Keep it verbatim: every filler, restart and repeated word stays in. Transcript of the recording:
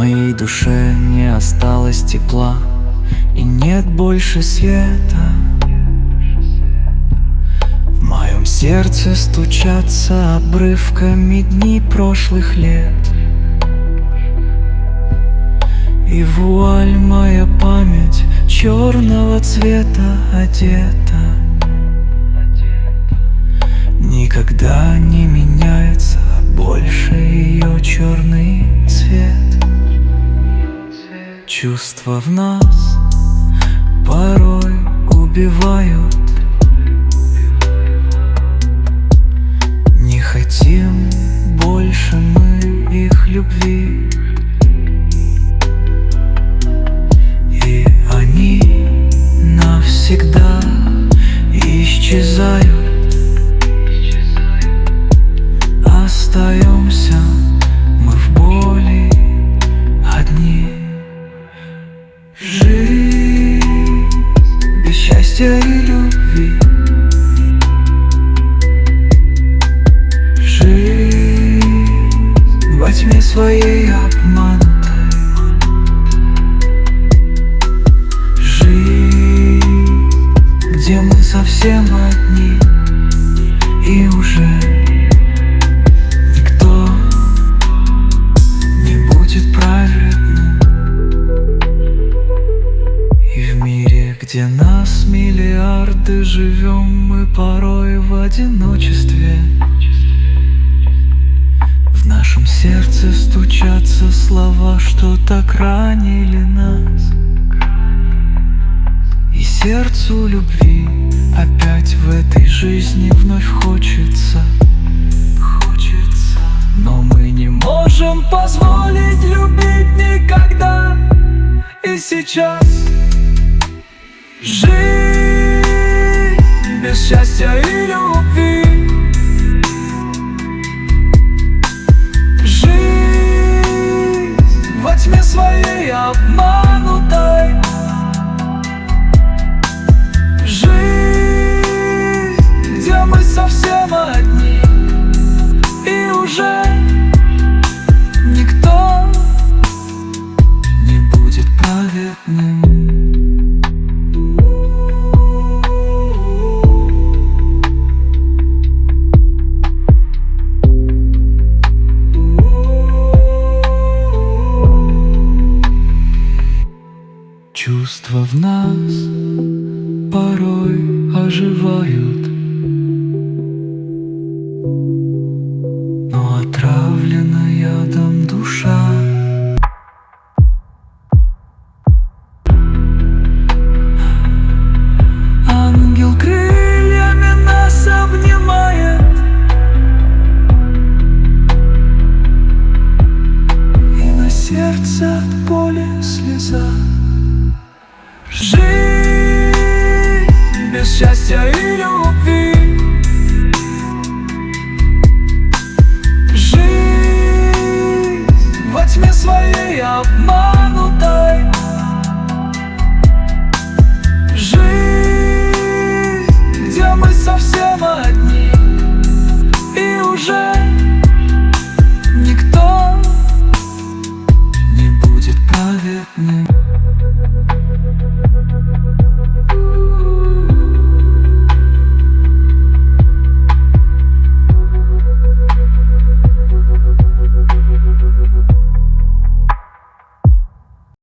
моей душе не осталось тепла, и нет больше света. В моем сердце стучатся обрывками дни прошлых лет, и вуаль моя память черного цвета одета. Никогда не меняется больше ее черный цвет. Чувства в нас порой убивают. Не хотим больше мы их любви, и они навсегда исчезают. Остаемся мы в боли одни. Жизнь без счастья и любви, жизнь во тьме своей обманутой, жизнь, где мы совсем одни, и уже где нас миллиарды, живем мы порой в одиночестве. В нашем сердце стучатся слова, что так ранили нас, и сердцу любви опять в этой жизни вновь хочется, хочется. Но мы не можем позволить любить никогда и сейчас. Жизнь без счастья и любви, жизнь во тьме своей обманутой, жизнь, где мы совсем одни, и уже никто не будет праведным. Чувства в нас порой оживают, но отравлена ядом душа. Ангел крыльями нас обнимает, и на сердце от боли слеза. Жизнь без счастья и любви, жизнь во тьме своей обманутой,